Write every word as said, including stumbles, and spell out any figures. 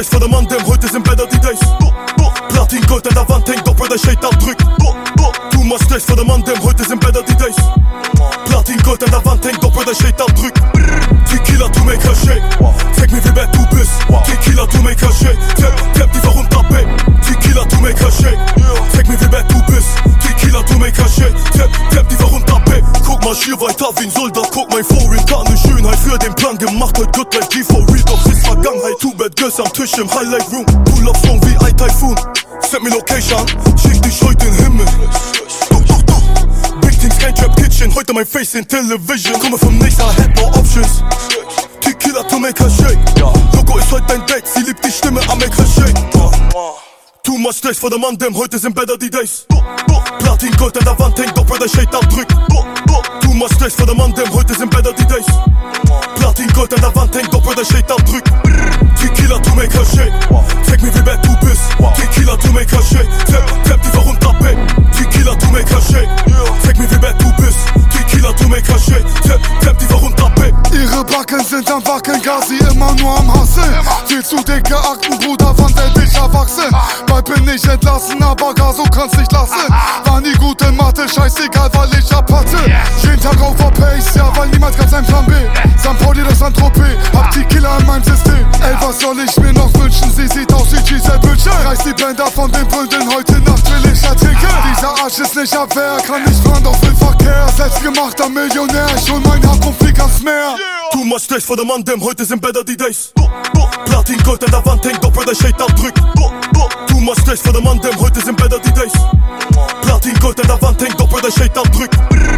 Stress vor der Mann, dem heute sind better die Days. Platin Gold an der Wand hängt, doch bei der Shade abdrückt. Too much Stress vor der Mann, dem heute sind better die Days. Platin Gold an der Wand hängt, doch bei der Shade abdrückt. Tequila to make her shake. Zeig mir wie bad du bist. Tequila to make her shake. Tap, tap die runter, babe. Tequila to make her shake. Zeig mir wie bad du bist. Tequila to make her shake. Tap, tap die runter, babe. Guck mal schier weiter wie ein Soldat. Guck mein Foreign, gar ne Schönheit für den Plan gemacht. Heute good like G for real, doch ist Vergangenheit. Two bad girls am Tisch im Highlight Room. Pull up Song wie I Typhoon. Set mir Location, schick dich heute in den Himmel. Big Things, kein Trap Kitchen. Heute mein Face in Television. Komme vom nächsten, I had no options. Tequila to make her shake. Logo ist heute dein Date. Sie liebt die Stimme, I make her shake. Too much Stress vor der Mann, dem heute sind better die Days. Platin Gold an der Wand hängt, doch bei der Shade abdrückt. Too much Stress vor der Mann, dem heute sind better die Days. Platin Gold an der Wand hängt, doch bei der Shade abdrückt. Tequila to make her shake. Zeig mir wie bad du bist. Tequila to make her shake. Tap, tap die runter, babe. Tequila to make her shake. Zeig mir wie bad du bist. Tequila to make her shake. Tap, tap die runter, babe. Ihre Backen sind am Wackeln, gar sie immer nur am Hasseln. Viel zu dicke Akten, Bruder, wann werd ich erwachsen? Bald bin ich entlassen, aber gar so kann's nicht lassen. War nie gut in Mathe, scheißegal, weil ich abhatte. Jeden Tag auf der Pace, ja, weil niemals gab's ein Plan B. San Pauli, das Saint-Tropez, hab Tequila in meinem System. Ey, was soll ich mir noch wünschen? Sie sieht aus wie Giselle Bündchen. Reiß die Bänder von den Bründen, heute Nacht will ich ertrinken. Dieser Arsch ist nicht Abwehr, kann nicht fahren, doch will Verkehr. Selbstgemachter Millionär, ich hol mein Hab und flieg ans Meer. Too much Stress vor der Mann, dem heute sind better die Days. Platin Gold an der Wand hängt, doch bei der Shade abdrückt. Too much Stress vor der Mann, dem heute sind better die Days. Platin Gold an der Wand hängt, doch bei der Shade abdrückt.